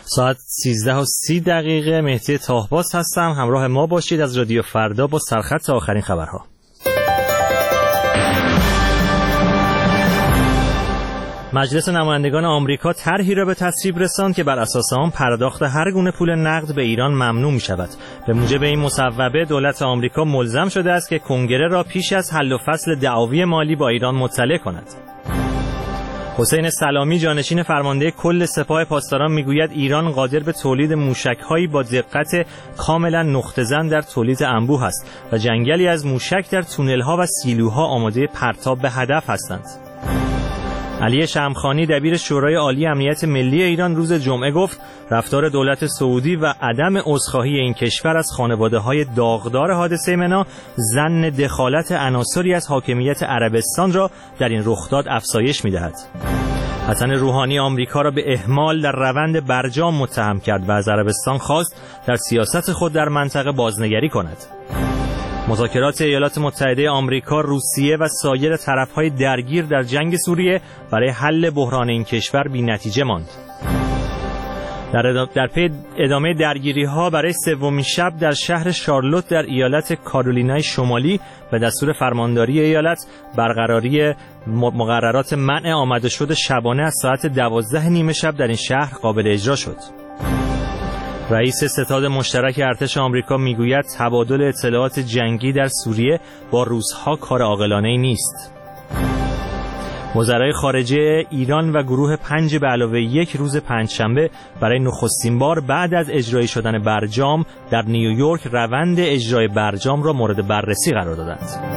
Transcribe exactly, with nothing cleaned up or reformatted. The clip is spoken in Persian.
ساعت سیزده و سی دقیقه. مهدی تاهباز هستم، همراه ما باشید از رادیو فردا با سرخط آخرین خبرها. مجلس نمایندگان آمریکا طرحی را به تصویب رساند که بر اساس آن پرداخت هر گونه پول نقد به ایران ممنوع می شود. به موجب این مصوبه دولت آمریکا ملزم شده است که کنگره را پیش از حل و فصل دعاوی مالی با ایران مطلع کند. حسین سلامی جانشین فرمانده کل سپاه پاسداران میگوید ایران قادر به تولید موشک‌هایی با دقت کاملا نقطه‌زن در تولید انبوه است و جنگلی از موشک در تونل‌ها و سیلوها آماده پرتاب به هدف هستند. علی شمخانی دبیر شورای عالی امنیت ملی ایران روز جمعه گفت رفتار دولت سعودی و عدم عذرخواهی این کشور از خانواده‌های داغدار حادثه منا ظن دخالت عناصری از حاکمیت عربستان را در این رخداد افزایش می‌دهد. حسن روحانی آمریکا را به اهمال در روند برجام متهم کرد و از عربستان خواست در سیاست خود در منطقه بازنگری کند. مذاکرات ایالات متحده آمریکا، روسیه و سایر طرف‌های درگیر در جنگ سوریه برای حل بحران این کشور بی‌نتیجه ماند. در, در پی ادامه درگیری‌ها برای سومین شب در شهر شارلوت در ایالت کارولینای شمالی و دستور فرمانداری ایالت برقراری مقررات منع آمد و شد شبانه از ساعت دوازده نیمه شب در این شهر قابل اجرا شد. رئیس ستاد مشترک ارتش آمریکا میگوید تبادل اطلاعات جنگی در سوریه با روس‌ها کار عاقلانه‌ای نیست. وزرای خارجه ایران و گروه پنج به علاوه یک روز پنجشنبه برای نخستین بار بعد از اجرایی شدن برجام در نیویورک روند اجرای برجام را مورد بررسی قرار دادند.